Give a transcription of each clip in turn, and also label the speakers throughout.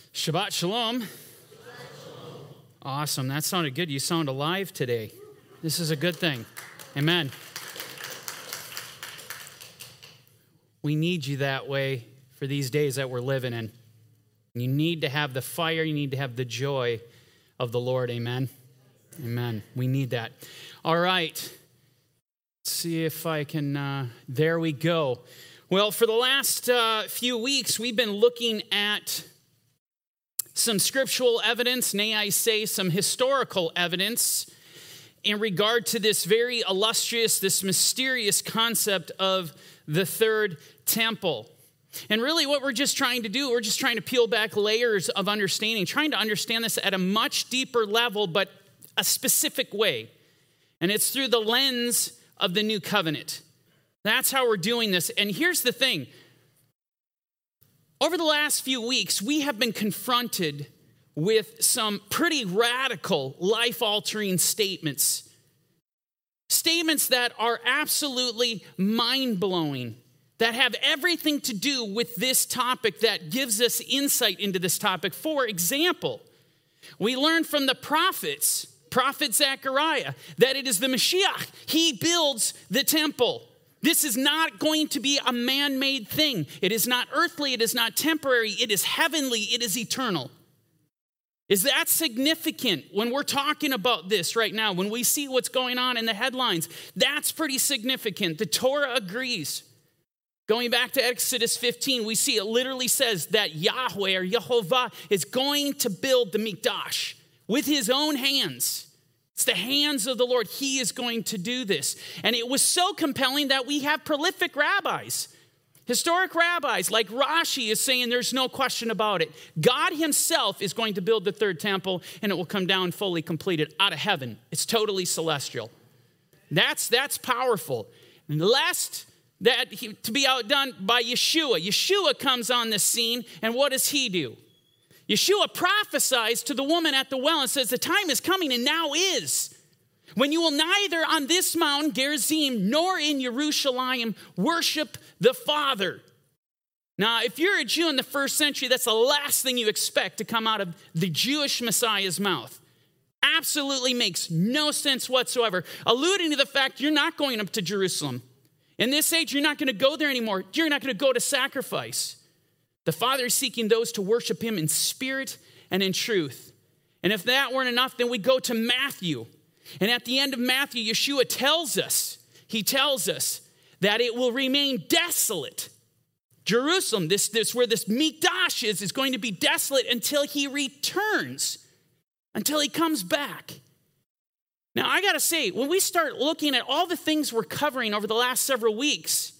Speaker 1: Shabbat Shalom. Awesome. That sounded good. You sound alive today. This is a good thing. Amen. We need you that way for these days that we're living in. You need to have the fire. You need to have the joy of the Lord. Amen. Amen. We need that. All right. Let's see if I can. There we go. Well, for the last few weeks, we've been looking at some scriptural evidence, nay, I say some historical evidence in regard to this very illustrious, this mysterious concept of the third temple. And really what we're just trying to do, we're just trying to peel back layers of understanding, trying to understand this at a much deeper level, but a specific way. And it's through the lens of the new covenant. That's how we're doing this. And here's the thing. Over the last few weeks, we have been confronted with some pretty radical, life-altering statements. Statements that are absolutely mind-blowing, that have everything to do with this topic, that gives us insight into this topic. For example, we learned from the prophets, Prophet Zechariah, that it is the Mashiach. He builds the temple. This is not going to be a man-made thing. It is not earthly. It is not temporary. It is heavenly. It is eternal. Is that significant when we're talking about this right now? When we see what's going on in the headlines, that's pretty significant. The Torah agrees. Going back to Exodus 15, we see it literally says that Yahweh or Yehovah is going to build the Mikdash with his own hands. It's the hands of the Lord. He is going to do this. And it was so compelling that we have prolific rabbis, historic rabbis like Rashi is saying there's no question about it. God himself is going to build the third temple and it will come down fully completed out of heaven. It's totally celestial. That's powerful. Lest that to be outdone by Yeshua. Yeshua comes on the scene and what does he do? Yeshua prophesies to the woman at the well and says, the time is coming and now is, when you will neither on this mountain, Gerizim, nor in Jerusalem worship the Father. Now, if you're a Jew in the first century, that's the last thing you expect to come out of the Jewish Messiah's mouth. Absolutely makes no sense whatsoever, alluding to the fact you're not going up to Jerusalem. In this age, you're not going to go there anymore. You're not going to go to sacrifice. The Father is seeking those to worship him in spirit and in truth. And if that weren't enough, then we go to Matthew. And at the end of Matthew, Yeshua tells us that it will remain desolate. Jerusalem, this where this Mikdash is going to be desolate until he returns, until he comes back. Now, I got to say, when we start looking at all the things we're covering over the last several weeks,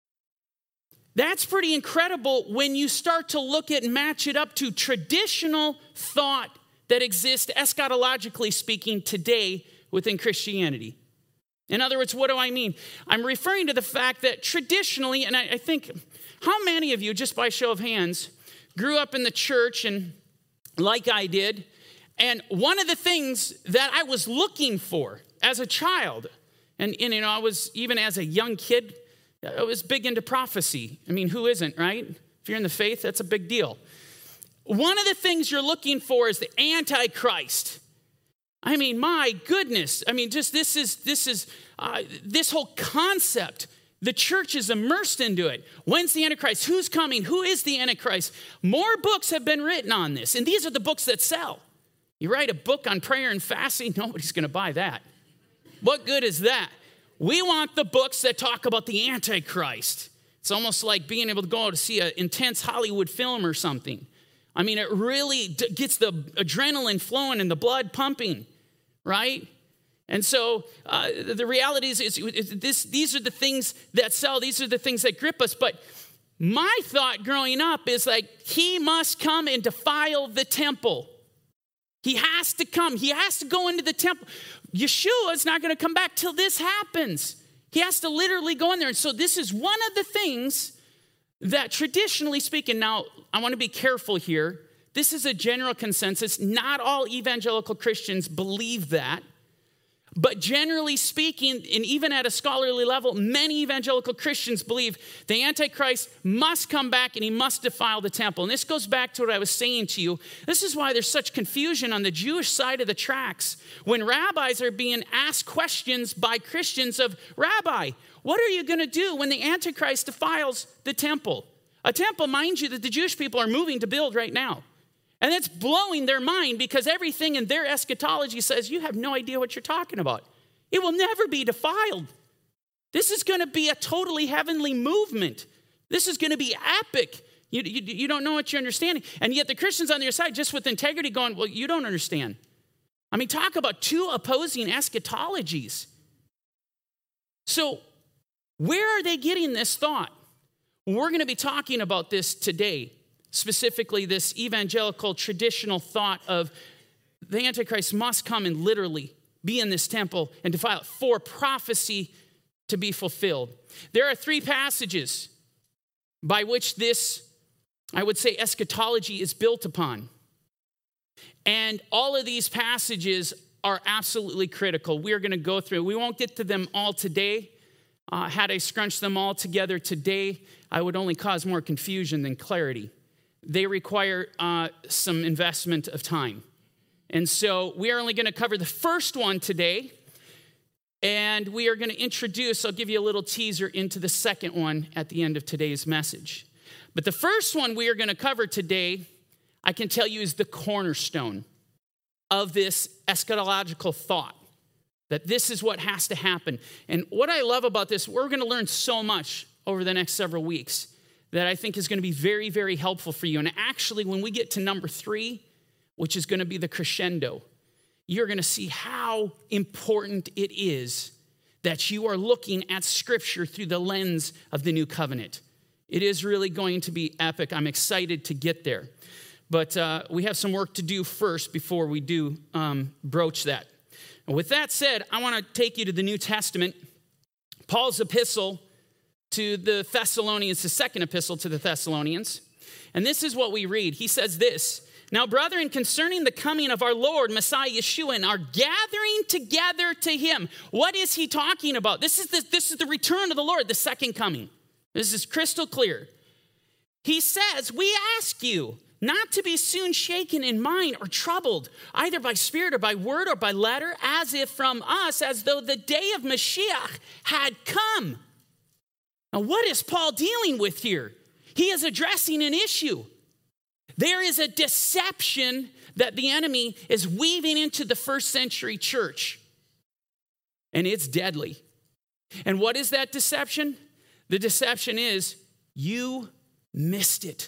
Speaker 1: that's pretty incredible when you start to look at and match it up to traditional thought that exists, eschatologically speaking, today within Christianity. In other words, what do I mean? I'm referring to the fact that traditionally, and I think, how many of you, just by show of hands, grew up in the church and like I did, and one of the things that I was looking for as a child, and I was, even as a young kid, I was big into prophecy. I mean, who isn't, right? If you're in the faith, that's a big deal. One of the things you're looking for is the Antichrist. I mean, my goodness. I mean, just this whole concept. The church is immersed into it. When's the Antichrist? Who's coming? Who is the Antichrist? More books have been written on this, and these are the books that sell. You write a book on prayer and fasting, nobody's going to buy that. What good is that? We want the books that talk about the Antichrist. It's almost like being able to go to see an intense Hollywood film or something. I mean, it really gets the adrenaline flowing and the blood pumping, right? And so the reality is these are the things that sell. These are the things that grip us. But my thought growing up is like, he must come and defile the temple. He has to come. He has to go into the temple. Yeshua is not going to come back till this happens. He has to literally go in there. And so this is one of the things that traditionally speaking, now I want to be careful here. This is a general consensus. Not all evangelical Christians believe that. But generally speaking, and even at a scholarly level, many evangelical Christians believe the Antichrist must come back and he must defile the temple. And this goes back to what I was saying to you. This is why there's such confusion on the Jewish side of the tracks when rabbis are being asked questions by Christians of, Rabbi, what are you going to do when the Antichrist defiles the temple? A temple, mind you, that the Jewish people are moving to build right now. And it's blowing their mind because everything in their eschatology says you have no idea what you're talking about. It will never be defiled. This is going to be a totally heavenly movement. This is going to be epic. You don't know what you're understanding. And yet the Christians on the other side, just with integrity, going, well, you don't understand. I mean, talk about two opposing eschatologies. So where are they getting this thought? We're going to be talking about this today. Specifically, this evangelical traditional thought of the Antichrist must come and literally be in this temple and defile it for prophecy to be fulfilled. There are 3 passages by which this, I would say, eschatology is built upon. And all of these passages are absolutely critical. We are going to go through. We won't get to them all today. Had I scrunched them all together today, I would only cause more confusion than clarity. They require some investment of time. And so we are only going to cover the first one today. And we are going to introduce, I'll give you a little teaser into the second one at the end of today's message. But the first one we are going to cover today, I can tell you, is the cornerstone of this eschatological thought. That this is what has to happen. And what I love about this, we're going to learn so much over the next several weeks that I think is going to be very, very helpful for you. And actually, when we get to number 3, which is going to be the crescendo, you're going to see how important it is that you are looking at Scripture through the lens of the new covenant. It is really going to be epic. I'm excited to get there. But we have some work to do first before we do broach that. And with that said, I want to take you to the New Testament, Paul's epistle to the Thessalonians, the second epistle to the Thessalonians. And this is what we read. He says this, "Now, brethren, concerning the coming of our Lord, Messiah Yeshua, and our gathering together to him." What is he talking about? This is the return of the Lord, the second coming. This is crystal clear. He says, "We ask you not to be soon shaken in mind or troubled, either by spirit or by word or by letter, as if from us, as though the day of Mashiach had come." Now, what is Paul dealing with here? He is addressing an issue. There is a deception that the enemy is weaving into the first century church, and it's deadly. And what is that deception? The deception is you missed it.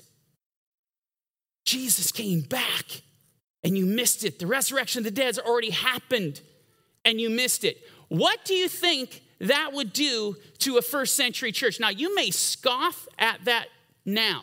Speaker 1: Jesus came back, and you missed it. The resurrection of the dead has already happened, and you missed it. What do you think that would do to a first century church? Now, you may scoff at that now,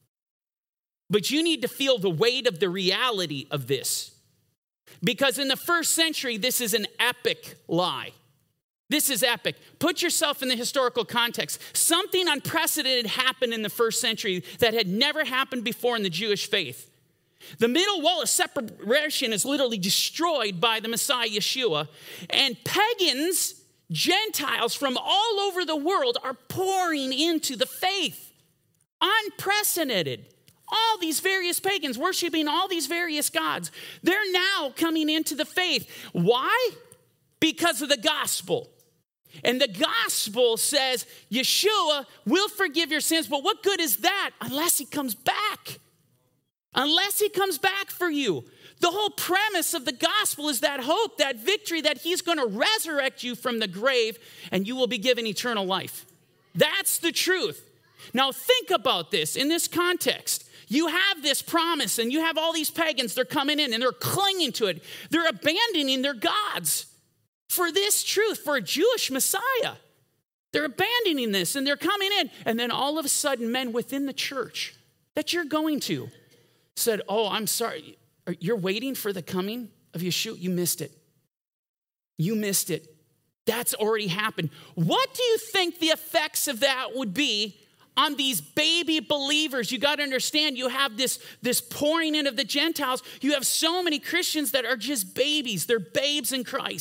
Speaker 1: but you need to feel the weight of the reality of this. Because in the first century, this is an epic lie. This is epic. Put yourself in the historical context. Something unprecedented happened in the first century that had never happened before in the Jewish faith. The middle wall of separation is literally destroyed by the Messiah Yeshua, and pagans, Gentiles from all over the world are pouring into the faith. Unprecedented. All these various pagans worshiping all these various gods. They're now coming into the faith. Why? Because of the gospel. And the gospel says Yeshua will forgive your sins, but what good is that unless he comes back? Unless he comes back for you. The whole premise of the gospel is that hope, that victory, that he's going to resurrect you from the grave and you will be given eternal life. That's the truth. Now think about this in this context. You have this promise and you have all these pagans, they're coming in and they're clinging to it. They're abandoning their gods for this truth, for a Jewish Messiah. They're abandoning this and they're coming in. And then all of a sudden, men within the church that you're going to said, "Oh, I'm sorry. You're waiting for the coming of Yeshua. You missed it. You missed it. That's already happened." What do you think the effects of that would be on these baby believers? You got to understand, you have this pouring in of the Gentiles. You have so many Christians that are just babies. They're babes in Christ.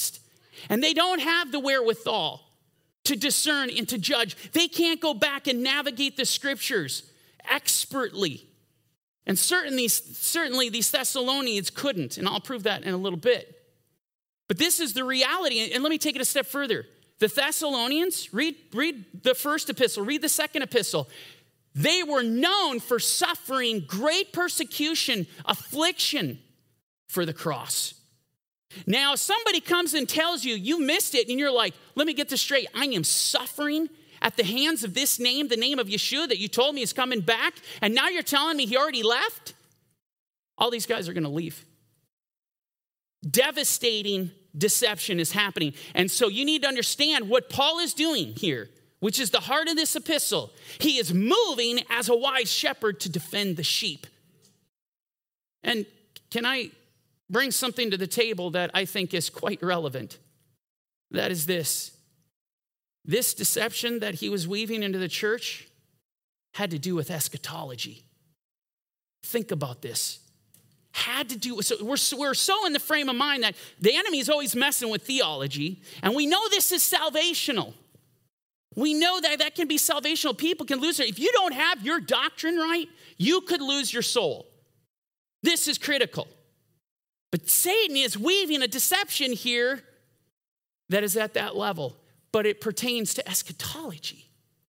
Speaker 1: And they don't have the wherewithal to discern and to judge. They can't go back and navigate the scriptures expertly. And certainly these Thessalonians couldn't, and I'll prove that in a little bit. But this is the reality, and let me take it a step further. The Thessalonians, read the first epistle, read the second epistle. They were known for suffering great persecution, affliction for the cross. Now, if somebody comes and tells you, you missed it, and you're like, let me get this straight. I am suffering at the hands of this name, the name of Yeshua that you told me is coming back, and now you're telling me he already left? All these guys are going to leave. Devastating deception is happening. And so you need to understand what Paul is doing here, which is the heart of this epistle. He is moving as a wise shepherd to defend the sheep. And can I bring something to the table that I think is quite relevant? That is this. This deception that he was weaving into the church had to do with eschatology. Think about this. Had to do with, so we're so in the frame of mind that the enemy is always messing with theology, and we know this is salvational. We know that can be salvational. People can lose it. If you don't have your doctrine right, you could lose your soul. This is critical. But Satan is weaving a deception here that is at that level, but it pertains to eschatology.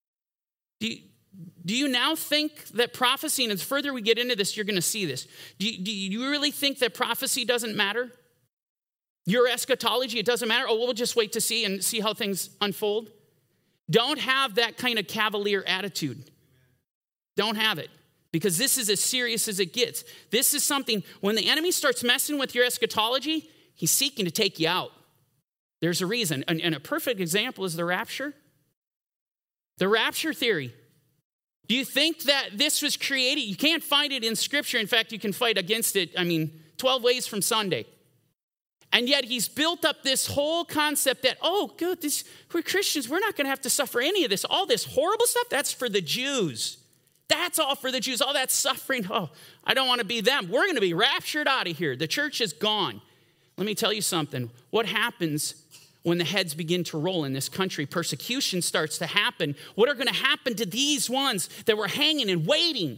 Speaker 1: Do you now think that prophecy, and as further we get into this, you're going to see this. Do you really think that prophecy doesn't matter? Your eschatology, it doesn't matter? Oh, we'll just wait to see and see how things unfold. Don't have that kind of cavalier attitude. Don't have it. Because this is as serious as it gets. This is something, when the enemy starts messing with your eschatology, he's seeking to take you out. There's a reason. And a perfect example is the rapture. The rapture theory. Do you think that this was created? You can't find it in Scripture. In fact, you can fight against it, 12 ways from Sunday. And yet he's built up this whole concept that, oh, good, we're Christians. We're not going to have to suffer any of this. All this horrible stuff, that's for the Jews. That's all for the Jews. All that suffering, oh, I don't want to be them. We're going to be raptured out of here. The church is gone. Let me tell you something. What happens when the heads begin to roll in this country? Persecution starts to happen. What are going to happen to these ones that were hanging and waiting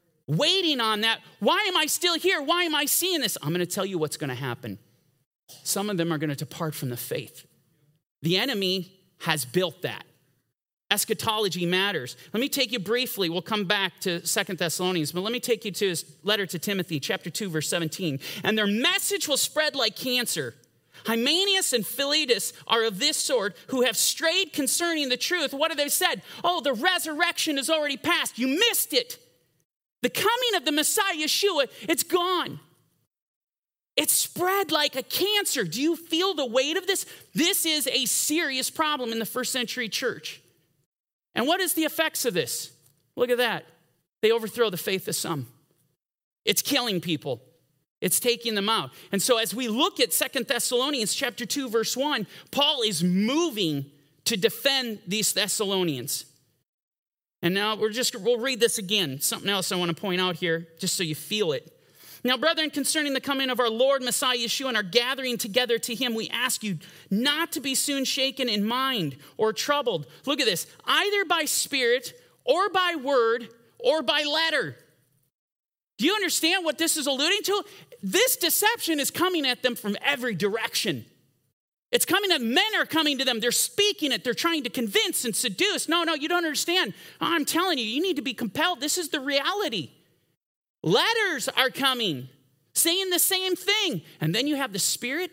Speaker 1: on that? Why am I still here? Why am I seeing this? I'm going to tell you what's going to happen. Some of them are going to depart from the faith. The enemy has built that. Eschatology matters. Let me take you briefly. We'll come back to 2 Thessalonians, but let me take you to his letter to Timothy, chapter 2, verse 17. And their message will spread like cancer. Hymenaeus and Philetus are of this sort, who have strayed concerning the truth. What have they said? Oh, the resurrection is already past. You missed it. The coming of the Messiah, Yeshua, it's gone. It's spread like a cancer. Do you feel the weight of this? This is a serious problem in the first century church. And what is the effects of this? Look at that. They overthrow the faith of some. It's killing people. It's taking them out. And so as we look at 2 Thessalonians chapter 2, verse 1, Paul is moving to defend these Thessalonians. And now we'll read this again. Something else I want to point out here, just so you feel it. Now, brethren, concerning the coming of our Lord Messiah Yeshua and our gathering together to him, we ask you not to be soon shaken in mind or troubled. Look at this. Either by spirit or by word or by letter. Do you understand what this is alluding to? This deception is coming at them from every direction. It's coming at men are coming to them. They're speaking it. They're trying to convince and seduce. No, you don't understand. I'm telling you, you need to be compelled. This is the reality. Letters are coming, saying the same thing. And then you have the spirit.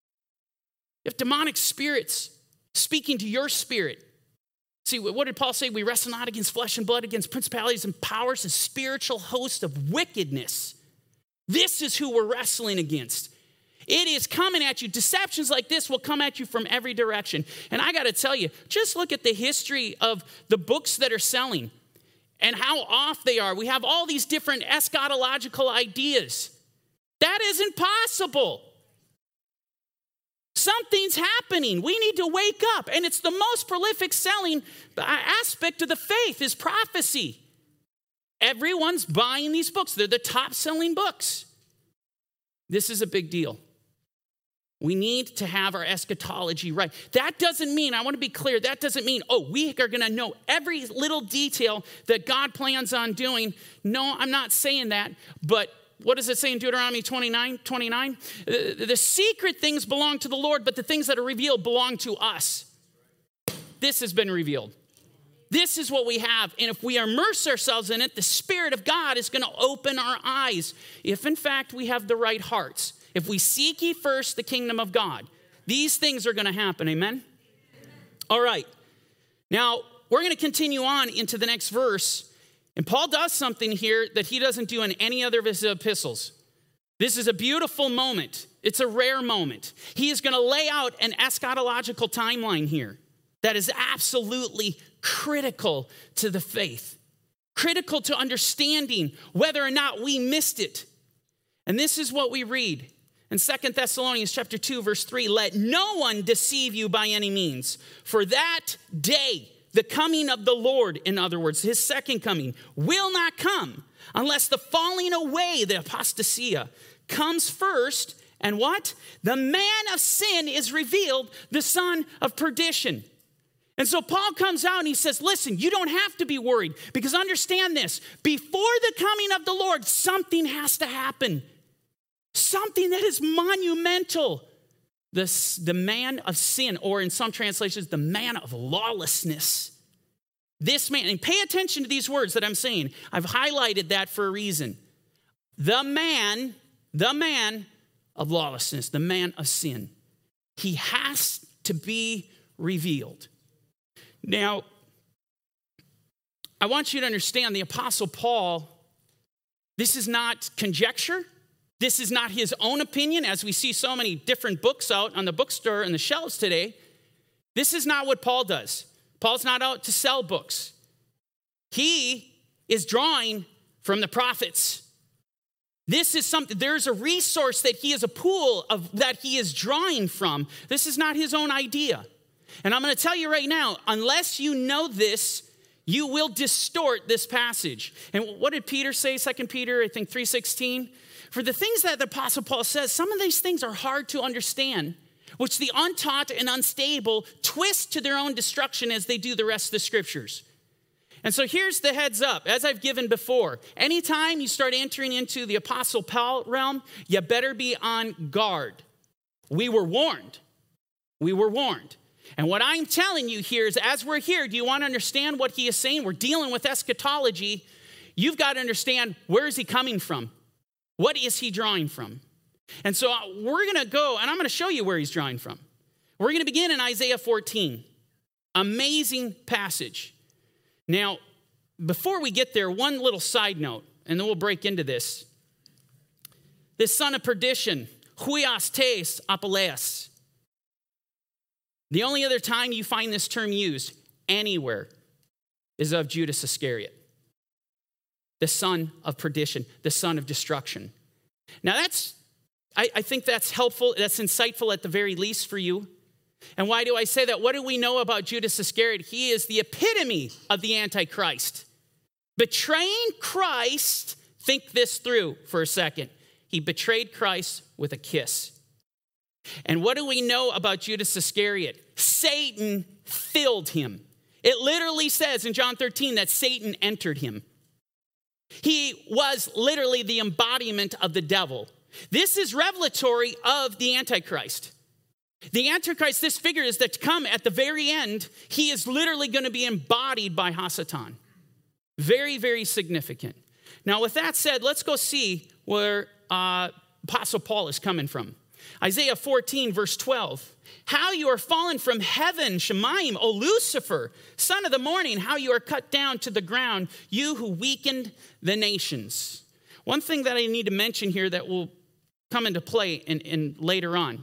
Speaker 1: You have demonic spirits speaking to your spirit. See, what did Paul say? We wrestle not against flesh and blood, against principalities and powers, a spiritual host of wickedness. This is who we're wrestling against. It is coming at you. Deceptions like this will come at you from every direction. And I got to tell you, just look at the history of the books that are selling and how off they are. We have all these different eschatological ideas. That isn't possible. Something's happening. We need to wake up. And it's the most prolific selling aspect of the faith is prophecy. Everyone's buying these books. They're the top selling books. This is a big deal. We need to have our eschatology right. That doesn't mean, I want to be clear, that doesn't mean, we are going to know every little detail that God plans on doing. No, I'm not saying that. But what does it say in Deuteronomy 29? The secret things belong to the Lord, but the things that are revealed belong to us. This has been revealed. This is what we have. And if we immerse ourselves in it, the Spirit of God is going to open our eyes. If, in fact, we have the right hearts. If we seek ye first the kingdom of God, these things are going to happen. Amen? All right. Now, we're going to continue on into the next verse. And Paul does something here that he doesn't do in any other of his epistles. This is a beautiful moment. It's a rare moment. He is going to lay out an eschatological timeline here that is absolutely critical to the faith, critical to understanding whether or not we missed it. And this is what we read in 2 Thessalonians chapter 2, verse 3. Let no one deceive you by any means, for that day, the coming of the Lord, in other words, his second coming, will not come unless the falling away, the apostasia, comes first. And what? The man of sin is revealed, the son of perdition. And so Paul comes out and he says, listen, you don't have to be worried, because understand this, before the coming of the Lord, something has to happen. Something that is monumental. The man of sin, or in some translations, the man of lawlessness. This man, and pay attention to these words that I'm saying. I've highlighted that for a reason. The man of lawlessness, the man of sin. He has to be revealed. Now, I want you to understand the Apostle Paul, this is not conjecture. This is not his own opinion, as we see so many different books out on the bookstore and the shelves today. This is not what Paul does. Paul's not out to sell books. He is drawing from the prophets. This is something, there's a resource that he is a pool of that he is drawing from. This is not his own idea. And I'm going to tell you right now, unless you know this, you will distort this passage. And what did Peter say, 2 Peter, I think 3:16? For the things that the Apostle Paul says, some of these things are hard to understand, which the untaught and unstable twist to their own destruction as they do the rest of the scriptures. And so here's the heads up, as I've given before. Anytime you start entering into the Apostle Paul realm, you better be on guard. We were warned. We were warned. And what I'm telling you here is, as we're here, do you want to understand what he is saying? We're dealing with eschatology. You've got to understand, where is he coming from? What is he drawing from? And so we're going to go, and I'm going to show you where he's drawing from. We're going to begin in Isaiah 14. Amazing passage. Now, before we get there, one little side note, and then we'll break into this. This son of perdition, huios tes apeleas. The only other time you find this term used anywhere is of Judas Iscariot. The son of perdition, the son of destruction. Now I think that's helpful, that's insightful at the very least for you. And why do I say that? What do we know about Judas Iscariot? He is the epitome of the Antichrist. Betraying Christ, think this through for a second. He betrayed Christ with a kiss. And what do we know about Judas Iscariot? Satan filled him. It literally says in John 13 that Satan entered him. He was literally the embodiment of the devil. This is revelatory of the Antichrist. The Antichrist, this figure is that to come at the very end, he is literally going to be embodied by Hasatan. Very, very significant. Now, with that said, let's go see where Apostle Paul is coming from. Isaiah 14, verse 12. How you are fallen from heaven, Shemaim, O Lucifer, son of the morning, how you are cut down to the ground, you who weakened the nations. One thing that I need to mention here that will come into play in later on.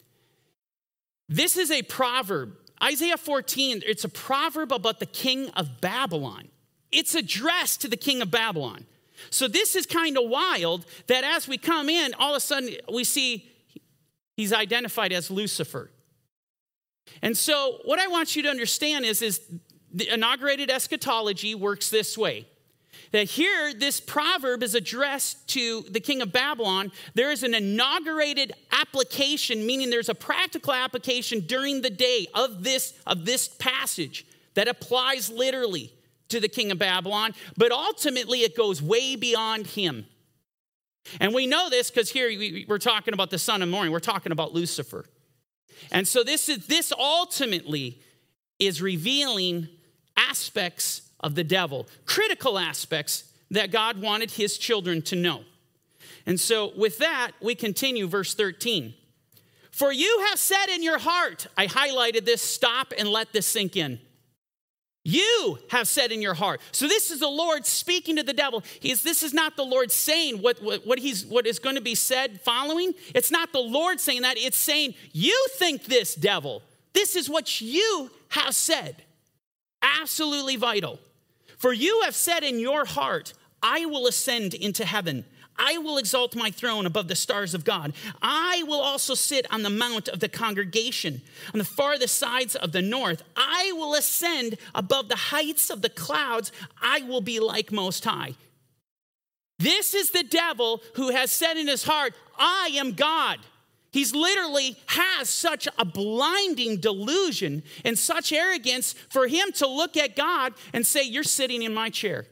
Speaker 1: This is a proverb. Isaiah 14, it's a proverb about the king of Babylon. It's addressed to the king of Babylon. So this is kind of wild that as we come in, all of a sudden we see he's identified as Lucifer. And so what I want you to understand is the inaugurated eschatology works this way. that here this proverb is addressed to the king of Babylon. There is an inaugurated application, meaning there's a practical application during the day of this passage that applies literally to the king of Babylon, but ultimately it goes way beyond him. And we know this because here we're talking about the son of morning. We're talking about Lucifer. And so this ultimately is revealing aspects of the devil, critical aspects that God wanted his children to know. And so with that, we continue verse 13. For you have said in your heart, I highlighted this, stop and let this sink in. You have said in your heart. So this is the Lord speaking to the devil. This is not the Lord saying what is going to be said following. It's not the Lord saying that. It's saying, you think this, devil. This is what you have said. Absolutely vital. For you have said in your heart, I will ascend into heaven. I will exalt my throne above the stars of God. I will also sit on the mount of the congregation on the farthest sides of the north. I will ascend above the heights of the clouds. I will be like Most High. This is the devil who has said in his heart, I am God. He's literally has such a blinding delusion and such arrogance for him to look at God and say, you're sitting in my chair.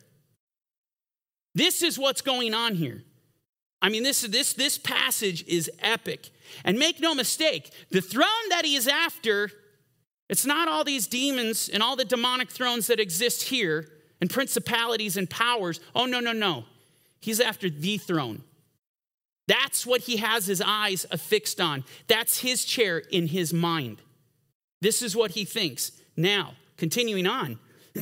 Speaker 1: This is what's going on here. I mean, this passage is epic. And make no mistake, the throne that he is after, it's not all these demons and all the demonic thrones that exist here and principalities and powers. Oh, no. He's after the throne. That's what he has his eyes affixed on. That's his chair in his mind. This is what he thinks. Now, continuing on.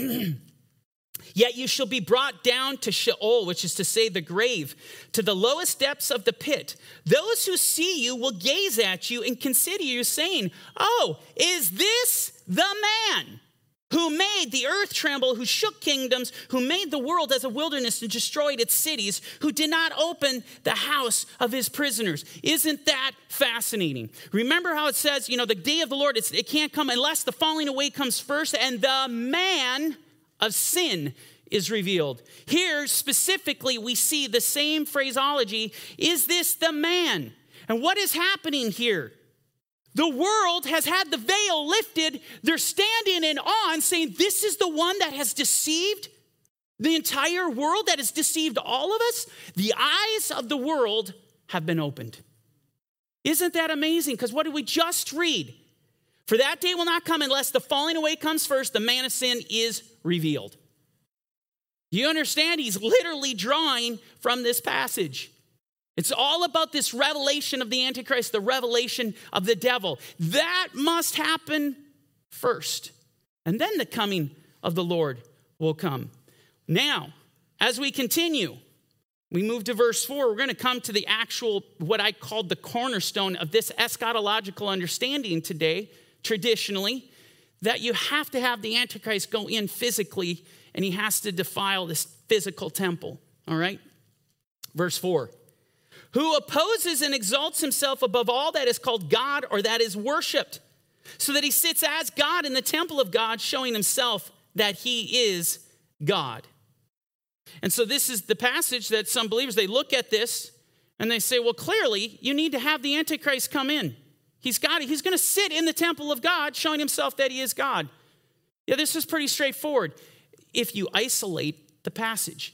Speaker 1: Yet you shall be brought down to Sheol, which is to say the grave, to the lowest depths of the pit. Those who see you will gaze at you and consider you, saying, oh, is this the man who made the earth tremble, who shook kingdoms, who made the world as a wilderness and destroyed its cities, who did not open the house of his prisoners? Isn't that fascinating? Remember how it says, the day of the Lord, it can't come unless the falling away comes first, and the man of sin is revealed. Here, specifically, we see the same phraseology. Is this the man? And what is happening here? The world has had the veil lifted. They're standing in awe and saying, this is the one that has deceived the entire world, that has deceived all of us. The eyes of the world have been opened. Isn't that amazing? Because what did we just read? For that day will not come unless the falling away comes first, the man of sin is revealed. You understand? He's literally drawing from this passage. It's all about this revelation of the Antichrist, the revelation of the devil. That must happen first. And then the coming of the Lord will come. Now, as we continue, we move to verse 4. We're going to come to the actual, what I called the cornerstone of this eschatological understanding today, traditionally, that you have to have the Antichrist go in physically, and he has to defile this physical temple. All right? Verse 4. Who opposes and exalts himself above all that is called God or that is worshiped, so that he sits as God in the temple of God, showing himself that he is God. And so this is the passage that some believers, they look at this and they say, well, clearly you need to have the Antichrist come in. He's going to sit in the temple of God, showing himself that he is God. Yeah, this is pretty straightforward if you isolate the passage.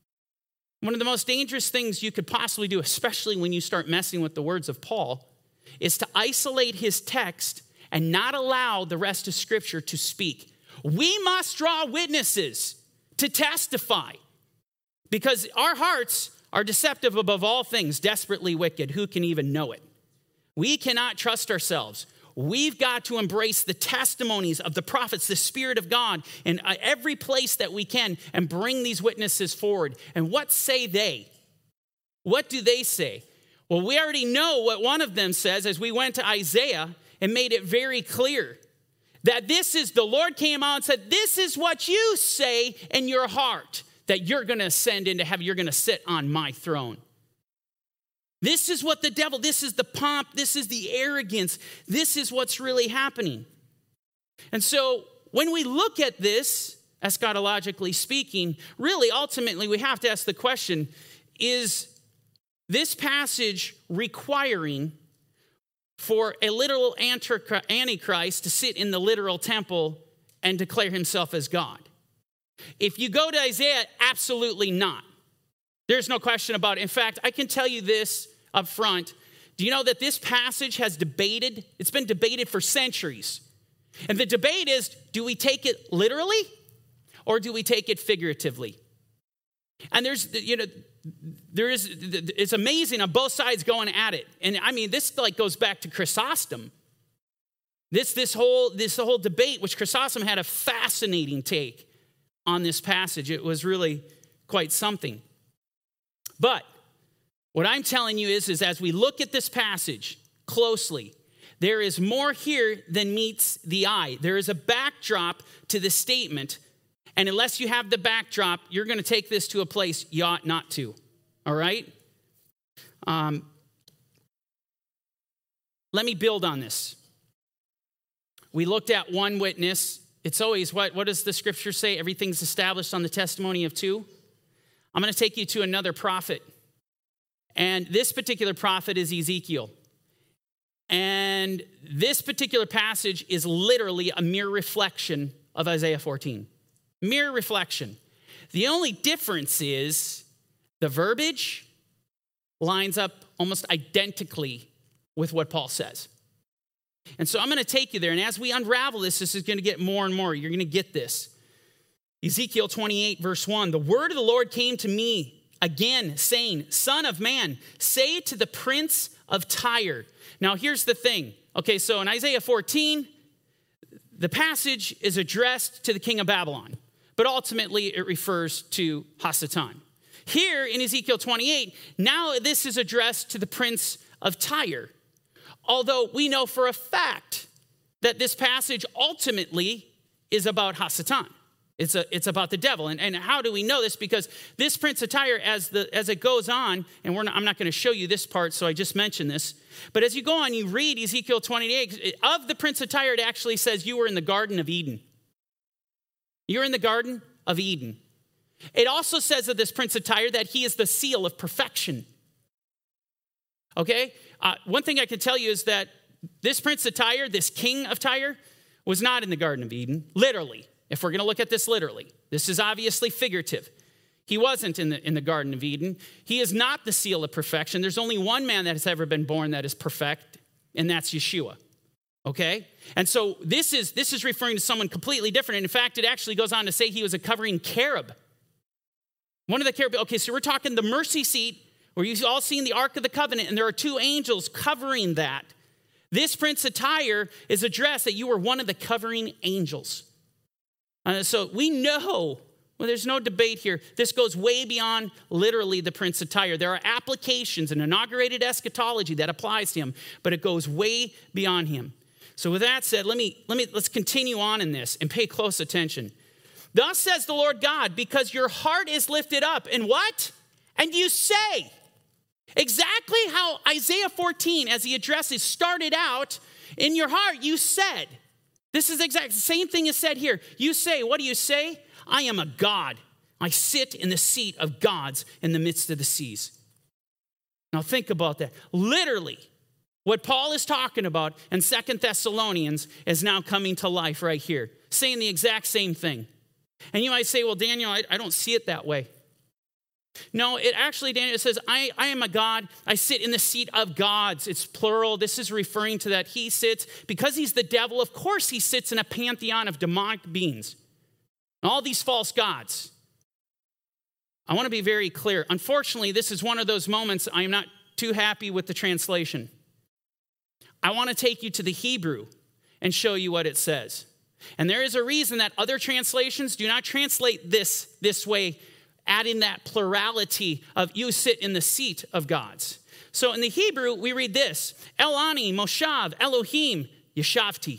Speaker 1: One of the most dangerous things you could possibly do, especially when you start messing with the words of Paul, is to isolate his text and not allow the rest of Scripture to speak. We must draw witnesses to testify, because our hearts are deceptive above all things, desperately wicked. Who can even know it? We cannot trust ourselves. We've got to embrace the testimonies of the prophets, the Spirit of God, in every place that we can, and bring these witnesses forward. And what say they? What do they say? Well, we already know what one of them says as we went to Isaiah and made it very clear that the Lord came out and said, this is what you say in your heart, that you're going to ascend into heaven. You're going to sit on my throne. This is what the devil, this is the pomp, this is the arrogance, this is what's really happening. And so when we look at this eschatologically speaking, really, ultimately, we have to ask the question, is this passage requiring for a literal antichrist to sit in the literal temple and declare himself as God? If you go to Isaiah, absolutely not. There's no question about it. In fact, I can tell you this up front. Do you know that this passage has debated? It's been debated for centuries. And the debate is, do we take it literally or do we take it figuratively? And it's amazing on both sides going at it. And I mean, this like goes back to Chrysostom. This whole debate, which Chrysostom had a fascinating take on this passage. It was really quite something. But what I'm telling you is as we look at this passage closely, there is more here than meets the eye. There is a backdrop to the statement. And unless you have the backdrop, you're going to take this to a place you ought not to. All right? Let me build on this. We looked at one witness. It's always, what does the scripture say? Everything's established on the testimony of two. I'm going to take you to another prophet. And this particular prophet is Ezekiel. And this particular passage is literally a mere reflection of Isaiah 14. Mere reflection. The only difference is the verbiage lines up almost identically with what Paul says. And so I'm going to take you there. And as we unravel this is going to get more and more. You're going to get this. Ezekiel 28, verse 1. The word of the Lord came to me again, saying, Son of man, say to the prince of Tyre. Now, here's the thing. Okay, so in Isaiah 14, the passage is addressed to the king of Babylon, but ultimately it refers to Hasatan. Here in Ezekiel 28, now this is addressed to the prince of Tyre, although we know for a fact that this passage ultimately is about Hasatan. It's about the devil. And how do we know this? Because this prince of Tyre, as it goes on, and I'm not going to show you this part, so I just mentioned this. But as you go on, you read Ezekiel 28, of the prince of Tyre, it actually says you were in the Garden of Eden. You're in the Garden of Eden. It also says of this prince of Tyre that he is the seal of perfection. Okay? One thing I can tell you is that this prince of Tyre, this king of Tyre, was not in the Garden of Eden, literally. If we're going to look at this literally, this is obviously figurative. He wasn't in the Garden of Eden. He is not the seal of perfection. There's only one man that has ever been born that is perfect, and that's Yeshua. Okay? And so this is referring to someone completely different. And in fact, it actually goes on to say he was a covering cherub. One of the cherubim. Okay, so we're talking the mercy seat, where you've all seen the Ark of the Covenant, and there are two angels covering that. This prince of Tyre is addressed that you were one of the covering angels. So we know, well, there's no debate here. This goes way beyond literally the prince of Tyre. There are applications and inaugurated eschatology that applies to him, but it goes way beyond him. So with that said, let's continue on in this and pay close attention. Thus says the Lord God, because your heart is lifted up, and what? And you say, exactly how Isaiah 14, as he addresses, started out, in your heart you said. This is exactly the same thing is said here. You say, what do you say? I am a God. I sit in the seat of gods in the midst of the seas. Now think about that. Literally, what Paul is talking about in 2 Thessalonians is now coming to life right here, saying the exact same thing. And you might say, well, Daniel, I don't see it that way. No, it actually, Daniel, says, I am a God. I sit in the seat of gods. It's plural. This is referring to that he sits. Because he's the devil, of course he sits in a pantheon of demonic beings. All these false gods. I want to be very clear. Unfortunately, this is one of those moments I am not too happy with the translation. I want to take you to the Hebrew and show you what it says. And there is a reason that other translations do not translate this way, adding that plurality of you sit in the seat of gods. So in the Hebrew, we read this: Elani, Moshav, Elohim, Yeshavti.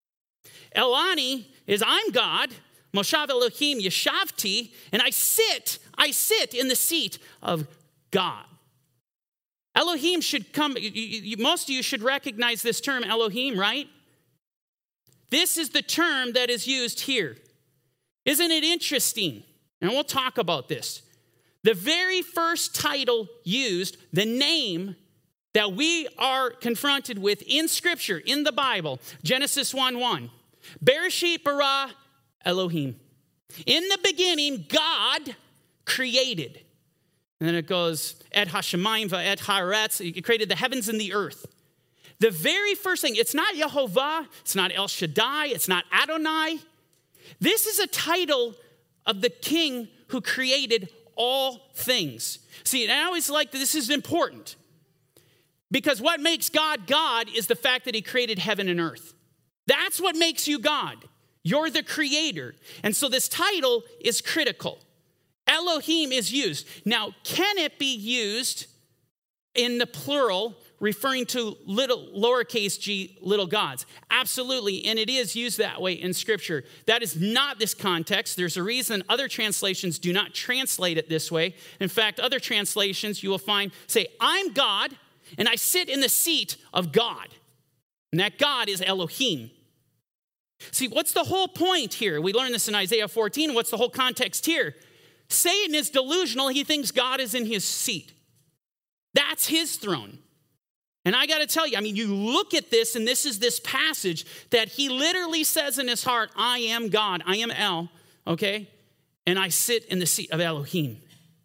Speaker 1: Elani is I'm God, Moshav Elohim, Yeshavti, and I sit in the seat of God. Elohim should come, most of you should recognize this term, Elohim, right? This is the term that is used here. Isn't it interesting? And we'll talk about this. The very first title used, the name that we are confronted with in Scripture, in the Bible, Genesis 1:1. Bereshit bara Elohim. In the beginning, God created. And then it goes, Et hashemayim va'et haaretz. He created the heavens and the earth. The very first thing, it's not Yehovah, it's not El Shaddai, it's not Adonai. This is a title of the king who created all things. See, and I always like that this is important. Because what makes God God is the fact that he created heaven and earth. That's what makes you God. You're the creator. And so this title is critical. Elohim is used. Now, can it be used in the plural, referring to little lowercase g, little gods? Absolutely, and it is used that way in Scripture. That is not this context. There's a reason other translations do not translate it this way. In fact, other translations you will find say, I'm God, and I sit in the seat of God. And that God is Elohim. See, what's the whole point here? We learned this in Isaiah 14. What's the whole context here? Satan is delusional. He thinks God is in his seat. That's his throne. And I got to tell you, I mean, you look at this, and this is this passage that he literally says in his heart, I am God, I am El, okay? And I sit in the seat of Elohim.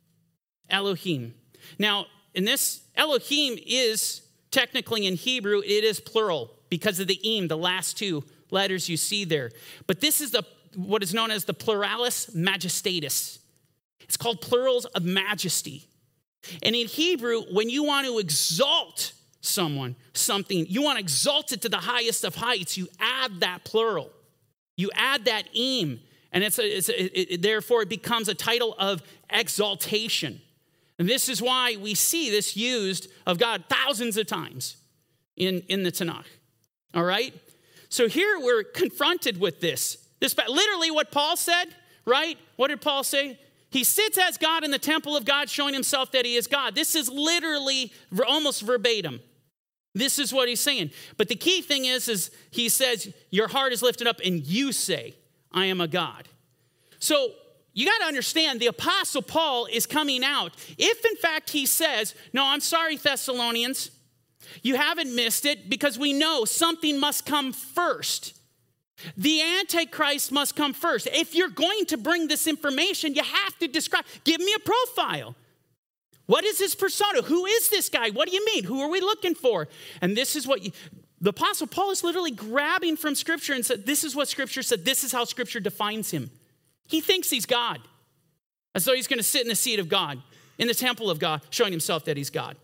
Speaker 1: Elohim. Now, in this, Elohim is technically in Hebrew, it is plural because of the im, the last two letters you see there. But this is what is known as the pluralis majestatis. It's called plurals of majesty. And in Hebrew, when you want to exalt something, you want to exalt it to the highest of heights, you add that plural. You add that im, and therefore it becomes a title of exaltation. And this is why we see this used of God thousands of times in the Tanakh. All right? So here we're confronted with this. This literally what Paul said, right? What did Paul say? He sits as God in the temple of God, showing himself that he is God. This is literally almost verbatim. This is what he's saying. But the key thing is he says, your heart is lifted up and you say, I am a God. So you got to understand, the Apostle Paul is coming out. If in fact he says, no, I'm sorry, Thessalonians, you haven't missed it, because we know something must come first. The Antichrist must come first. If you're going to bring this information, you have to describe, give me a profile. What is his persona? Who is this guy? What do you mean? Who are we looking for? And this is what the Apostle Paul is literally grabbing from Scripture and said, this is what Scripture said. This is how Scripture defines him. He thinks he's God, as though he's going to sit in the seat of God, in the temple of God, showing himself that he's God.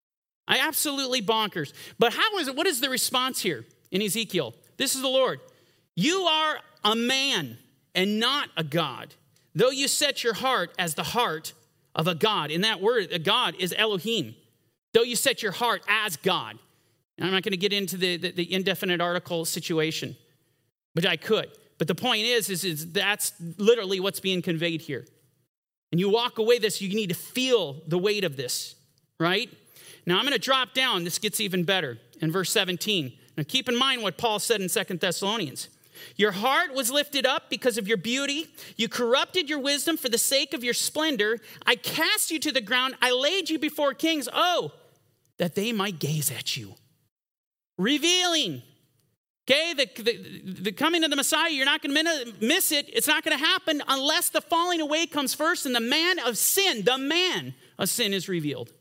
Speaker 1: I absolutely bonkers. But what is the response here in Ezekiel? This is the Lord. You are a man and not a God, though you set your heart as the heart of a God. In that word, a God is Elohim. Though you set your heart as God. And I'm not going to get into the indefinite article situation, but I could. But the point is that's literally what's being conveyed here. And you walk away this, you need to feel the weight of this, right? Now I'm going to drop down. This gets even better in verse 17. Now keep in mind what Paul said in 2 Thessalonians. Your heart was lifted up because of your beauty. You corrupted your wisdom for the sake of your splendor. I cast you to the ground. I laid you before kings. Oh, that they might gaze at you. Revealing. Okay, the coming of the Messiah, you're not going to miss it. It's not going to happen unless the falling away comes first and the man of sin is revealed.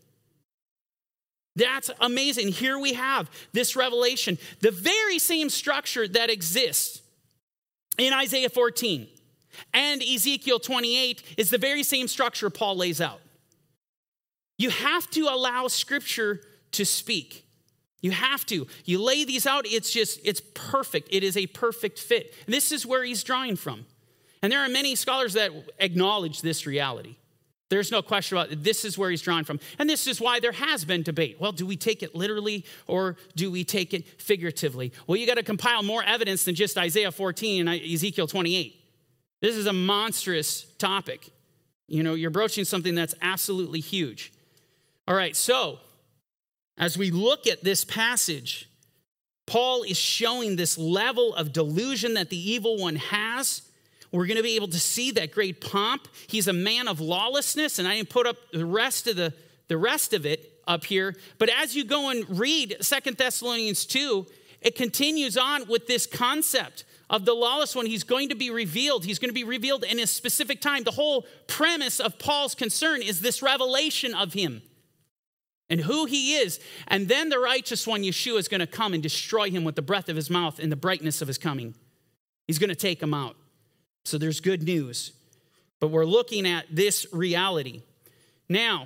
Speaker 1: That's amazing. Here we have this revelation. The very same structure that exists in Isaiah 14 and Ezekiel 28 is the very same structure Paul lays out. You have to allow Scripture to speak. You have to. You lay these out, it's perfect. It is a perfect fit. And this is where he's drawing from. And there are many scholars that acknowledge this reality. There's no question about it. This is where he's drawn from. And this is why there has been debate. Well, do we take it literally or do we take it figuratively? Well, you got to compile more evidence than just Isaiah 14 and Ezekiel 28. This is a monstrous topic. You know, you're broaching something that's absolutely huge. All right, so as we look at this passage, Paul is showing this level of delusion that the evil one has. We're going to be able to see that great pomp. He's a man of lawlessness, and I didn't put up the rest of it up here. But as you go and read 2 Thessalonians 2, it continues on with this concept of the lawless one. He's going to be revealed. He's going to be revealed in a specific time. The whole premise of Paul's concern is this revelation of him and who he is. And then the righteous one, Yeshua, is going to come and destroy him with the breath of his mouth and the brightness of his coming. He's going to take him out. So there's good news. But we're looking at this reality. Now,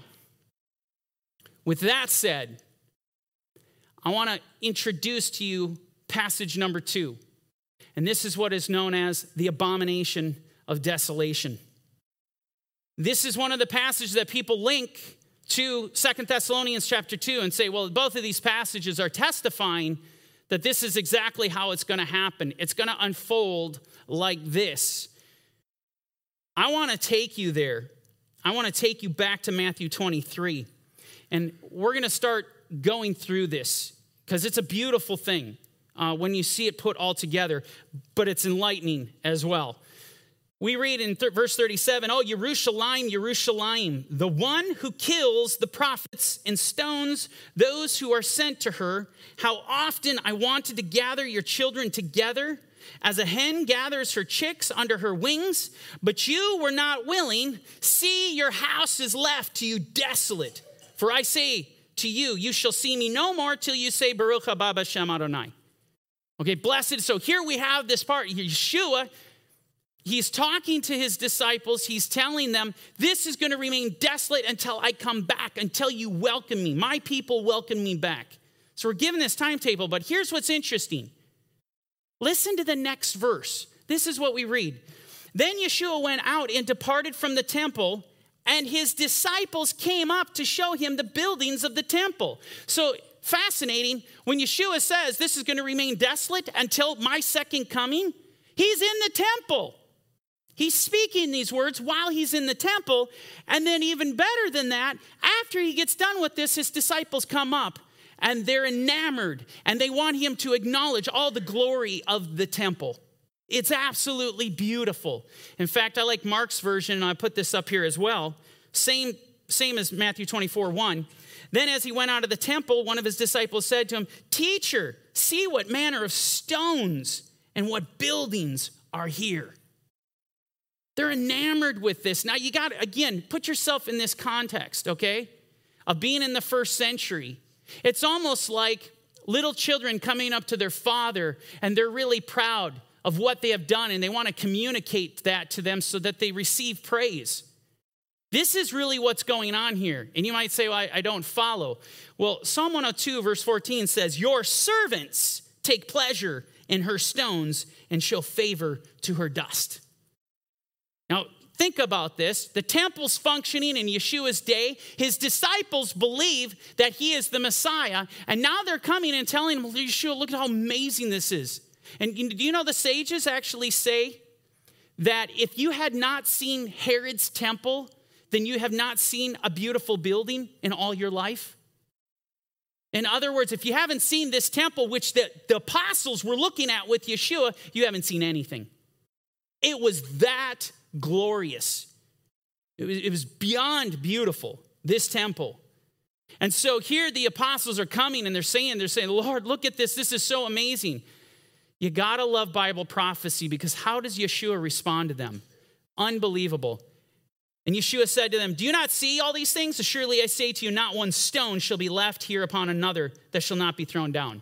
Speaker 1: with that said, I want to introduce to you passage number 2. And this is what is known as the abomination of desolation. This is one of the passages that people link to 2 Thessalonians chapter 2 and say, well, both of these passages are testifying that this is exactly how it's going to happen. It's going to unfold like this. I want to take you there. I want to take you back to Matthew 23. And we're going to start going through this because it's a beautiful thing when you see it put all together, but it's enlightening as well. We read in verse 37, "Oh, Yerushalayim, Yerushalayim, the one who kills the prophets and stones those who are sent to her. How often I wanted to gather your children together as a hen gathers her chicks under her wings, but you were not willing. See, your house is left to you desolate. For I say to you, you shall see me no more till you say, Baruch haba b'shem Adonai." Okay, blessed. So here we have this part. Yeshua, he's talking to his disciples. He's telling them, this is going to remain desolate until I come back, until you welcome me. My people welcome me back. So we're given this timetable, but here's what's interesting. Listen to the next verse. This is what we read. "Then Yeshua went out and departed from the temple, and his disciples came up to show him the buildings of the temple." So fascinating. When Yeshua says this is going to remain desolate until my second coming, he's in the temple. He's speaking these words while he's in the temple. And then even better than that, after he gets done with this, his disciples come up and they're enamored and they want him to acknowledge all the glory of the temple. It's absolutely beautiful. In fact, I like Mark's version, and I put this up here as well. Same as Matthew 24:1. "Then as he went out of the temple, one of his disciples said to him, 'Teacher, see what manner of stones and what buildings are here.'" They're enamored with this. Now you got to, again, put yourself in this context, okay, of being in the first century. It's almost like little children coming up to their father, and they're really proud of what they have done, and they want to communicate that to them so that they receive praise. This is really what's going on here. And you might say, well, I don't follow. Well, Psalm 102 verse 14 says, "Your servants take pleasure in her stones and show favor to her dust." Now, think about this. The temple's functioning in Yeshua's day. His disciples believe that he is the Messiah. And now they're coming and telling him, Yeshua, look at how amazing this is. And do you know the sages actually say that if you had not seen Herod's temple, then you have not seen a beautiful building in all your life? In other words, if you haven't seen this temple, which the apostles were looking at with Yeshua, you haven't seen anything. It was that glorious. It was beyond beautiful, this temple. And so here the apostles are coming and they're saying, Lord, look at this. This is so amazing. You got to love Bible prophecy, because how does Yeshua respond to them? Unbelievable. And Yeshua said to them, "Do you not see all these things? Surely I say to you, not one stone shall be left here upon another that shall not be thrown down."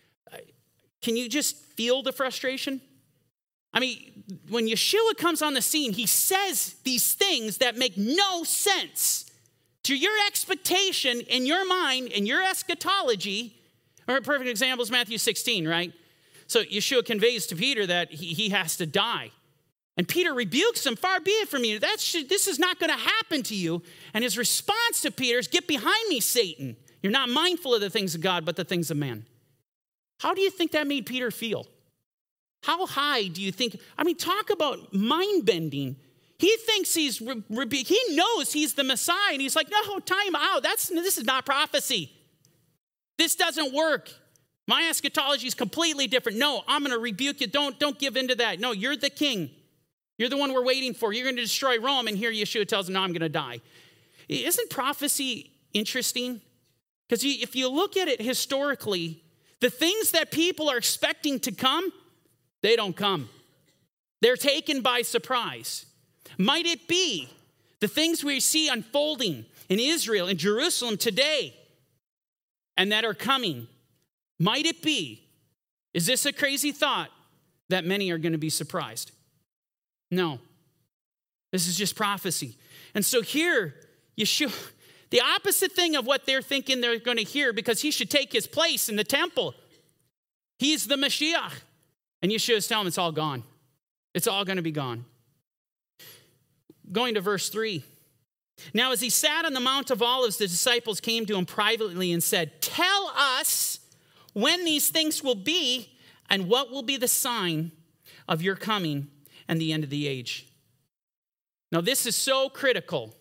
Speaker 1: Can you just feel the frustration? I mean, when Yeshua comes on the scene, he says these things that make no sense to your expectation in your mind, in your eschatology. Or a perfect example is Matthew 16, right? So Yeshua conveys to Peter that he has to die. And Peter rebukes him, "Far be it from you. This is not going to happen to you." And his response to Peter is, "Get behind me, Satan. You're not mindful of the things of God, but the things of man." How do you think that made Peter feel? How high do you think? I mean, talk about mind-bending. He thinks he knows he's the Messiah, and he's like, "No, time out. This is not prophecy. This doesn't work. My eschatology is completely different. No, I'm going to rebuke you. Don't give in to that. No, you're the king. You're the one we're waiting for. You're going to destroy Rome. And here Yeshua tells him, no, I'm going to die. Isn't prophecy interesting? Because if you look at it historically, the things that people are expecting to come, they don't come. They're taken by surprise. Might it be the things we see unfolding in Israel, in Jerusalem today, and that are coming? Might it be, is this a crazy thought, that many are going to be surprised? No. This is just prophecy. And so here, Yeshua, the opposite thing of what they're thinking they're going to hear, because he should take his place in the temple. He's the Mashiach. And Yeshua is telling them it's all gone. It's all going to be gone. Going to verse 3. Now, as he sat on the Mount of Olives, the disciples came to him privately and said, tell us when these things will be and what will be the sign of your coming and the end of the age. Now, this is so critical.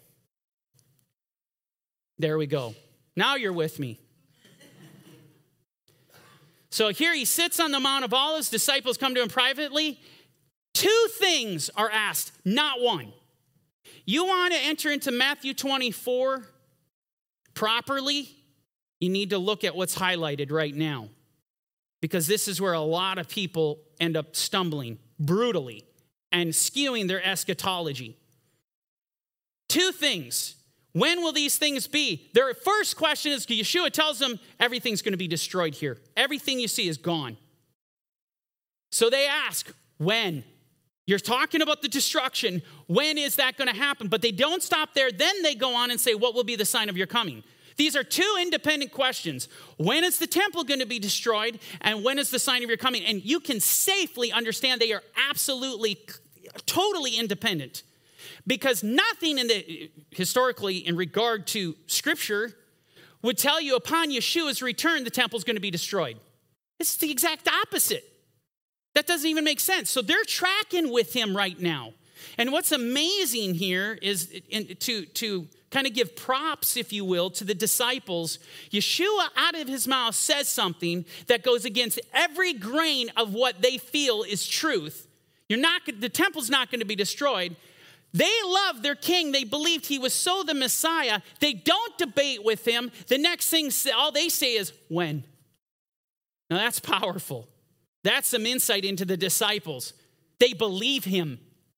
Speaker 1: There we go. Now you're with me. So here he sits on the Mount of Olives. Disciples come to him privately. 2 things are asked, not one. You want to enter into Matthew 24 properly? You need to look at what's highlighted right now. Because this is where a lot of people end up stumbling brutally and skewing their eschatology. 2 things. When will these things be? Their first question is, Yeshua tells them everything's going to be destroyed here. Everything you see is gone. So they ask, when? You're talking about the destruction. When is that going to happen? But they don't stop there. Then they go on and say, what will be the sign of your coming? These are 2 independent questions. When is the temple going to be destroyed? And when is the sign of your coming? And you can safely understand they are absolutely, totally independent. Because nothing historically in regard to Scripture would tell you upon Yeshua's return, the temple's going to be destroyed. It's the exact opposite. That doesn't even make sense. So they're tracking with him right now. And what's amazing here is to kind of give props, if you will, to the disciples. Yeshua out of his mouth says something that goes against every grain of what they feel is truth. The temple's not going to be destroyed. They love their king. They believed he was so the Messiah. They don't debate with him. The next thing, all they say is, when? Now that's powerful. That's some insight into the disciples. They believe him.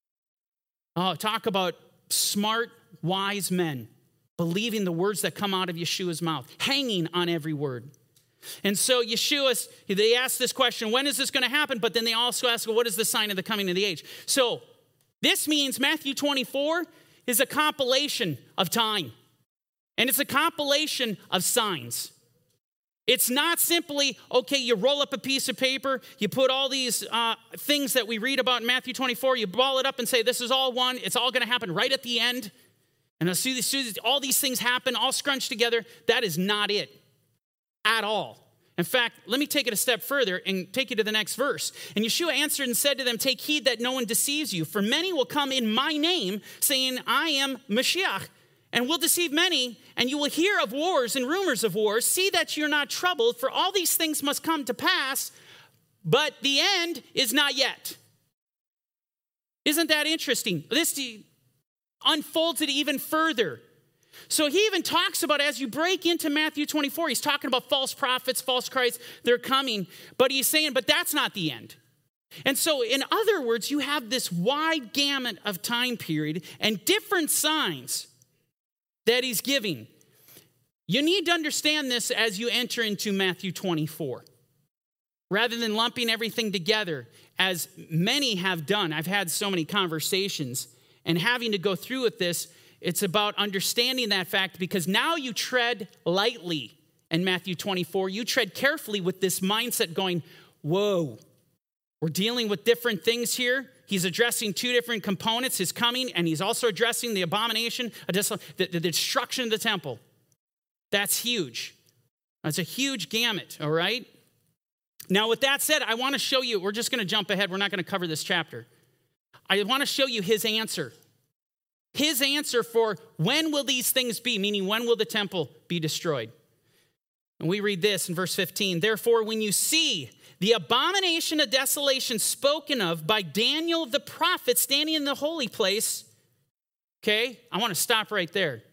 Speaker 1: Oh, talk about smart, wise men believing the words that come out of Yeshua's mouth, hanging on every word. And so Yeshua, they ask this question, when is this going to happen? But then they also ask, well, what is the sign of the coming of the age? So this means Matthew 24 is a compilation of time. And it's a compilation of signs. It's not simply, okay, you roll up a piece of paper, you put all these things that we read about in Matthew 24, you ball it up and say, this is all one, it's all going to happen right at the end. And as soon as all these things happen, all scrunched together. That is not it at all. In fact, let me take it a step further and take you to the next verse. And Yeshua answered and said to them, take heed that no one deceives you, for many will come in my name, saying, I am Mashiach, and will deceive many, and you will hear of wars and rumors of wars. See that you're not troubled, for all these things must come to pass, but the end is not yet. Isn't that interesting? This unfolds it even further. So he even talks about, as you break into Matthew 24, he's talking about false prophets, false Christs, they're coming. But he's saying, but that's not the end. And so in other words, you have this wide gamut of time period and different signs that he's giving. You need to understand this as you enter into Matthew 24. Rather than lumping everything together, as many have done. I've had so many conversations and having to go through with this. It's about understanding that fact, because now you tread lightly in Matthew 24. You tread carefully with this mindset going, whoa, we're dealing with different things here. He's addressing 2 different components, his coming, and he's also addressing the abomination, the destruction of the temple. That's huge. That's a huge gamut, all right? Now, with that said, I want to show you, we're just going to jump ahead. We're not going to cover this chapter. I want to show you his answer. His answer for when will these things be, meaning when will the temple be destroyed? And we read this in verse 15. Therefore, when you see the abomination of desolation spoken of by Daniel the prophet standing in the holy place, okay, I want to stop right there.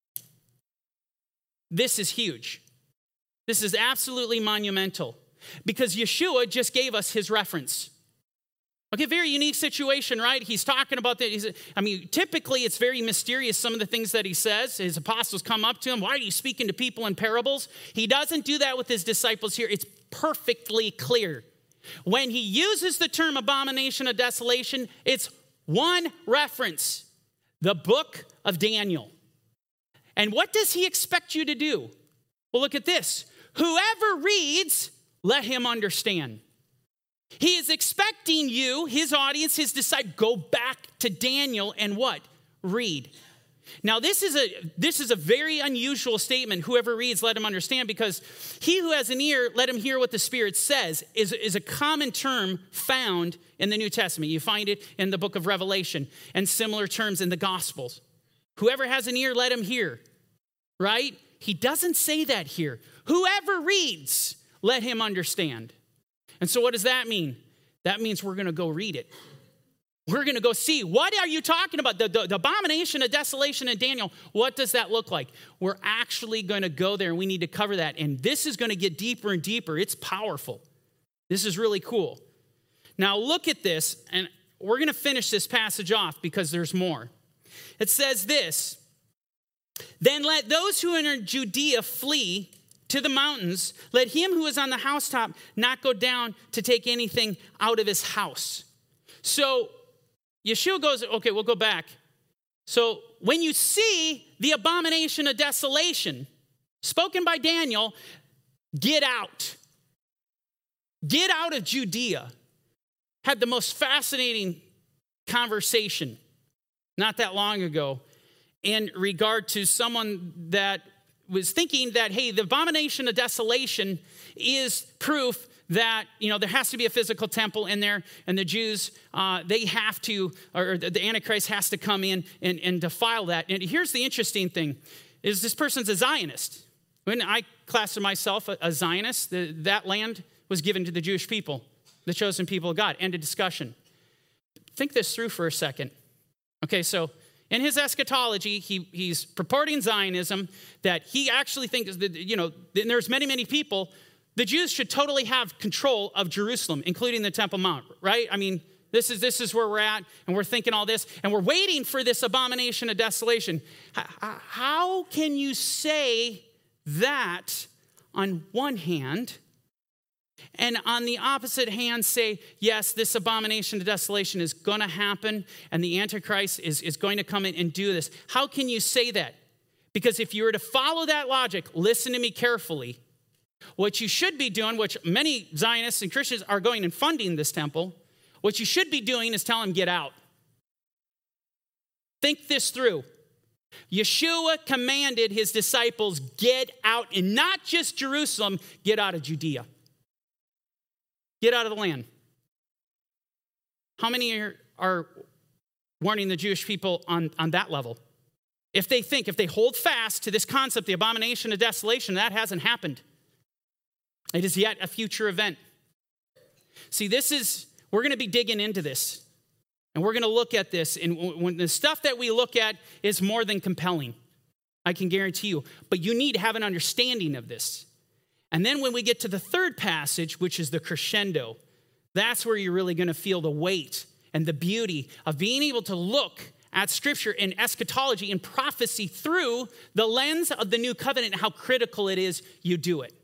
Speaker 1: This is huge. This is absolutely monumental because Yeshua just gave us his reference. Okay, very unique situation, right? He's talking about that. Typically it's very mysterious, some of the things that he says. His apostles come up to him. Why are you speaking to people in parables? He doesn't do that with his disciples here. It's perfectly clear. When he uses the term abomination of desolation, it's one reference, the book of Daniel. And what does he expect you to do? Well, look at this. Whoever reads, let him understand. He is expecting you, his audience, his disciples, go back to Daniel and what? Read. Now, this is a very unusual statement. Whoever reads, let him understand, because he who has an ear, let him hear what the Spirit says, is a common term found in the New Testament. You find it in the book of Revelation and similar terms in the Gospels. Whoever has an ear, let him hear, right? He doesn't say that here. Whoever reads, let him understand. And so what does that mean? That means we're going to go read it. We're going to go see, what are you talking about? The abomination of desolation in Daniel, what does that look like? We're actually going to go there, and we need to cover that. And this is going to get deeper and deeper. It's powerful. This is really cool. Now look at this, and we're going to finish this passage off because there's more. It says this, then let those who are in Judea flee to the mountains. Let him who is on the housetop not go down to take anything out of his house. So Yeshua goes, okay, we'll go back. So when you see the abomination of desolation spoken by Daniel, get out. Get out of Judea. Had the most fascinating conversation not that long ago in regard to someone that was thinking that, hey, the abomination of desolation is proof that, there has to be a physical temple in there, and the Jews, they have to, or the Antichrist has to come in and defile that. And here's the interesting thing, is this person's a Zionist. When I classify myself a Zionist, that land was given to the Jewish people, the chosen people of God. End of discussion. Think this through for a second. Okay, so in his eschatology, he's purporting Zionism, that he actually thinks that, there's many, many people, the Jews should totally have control of Jerusalem, including the Temple Mount, right? This is where we're at, and we're thinking all this, and we're waiting for this abomination of desolation. How can you say that on one hand, and on the opposite hand say, yes, this abomination of desolation is going to happen, and the Antichrist is going to come in and do this? How can you say that? Because if you were to follow that logic, listen to me carefully, what you should be doing, which many Zionists and Christians are going and funding this temple, what you should be doing is tell them, get out. Think this through. Yeshua commanded his disciples, get out, and not just Jerusalem, get out of Judea. Get out of the land. How many are warning the Jewish people on that level? If they hold fast to this concept, the abomination of desolation, that hasn't happened. It is yet a future event. See, we're going to be digging into this. And we're going to look at this. And when the stuff that we look at is more than compelling, I can guarantee you. But you need to have an understanding of this. And then when we get to the third passage, which is the crescendo, that's where you're really going to feel the weight and the beauty of being able to look at Scripture and eschatology and prophecy through the lens of the new covenant and how critical it is you do it.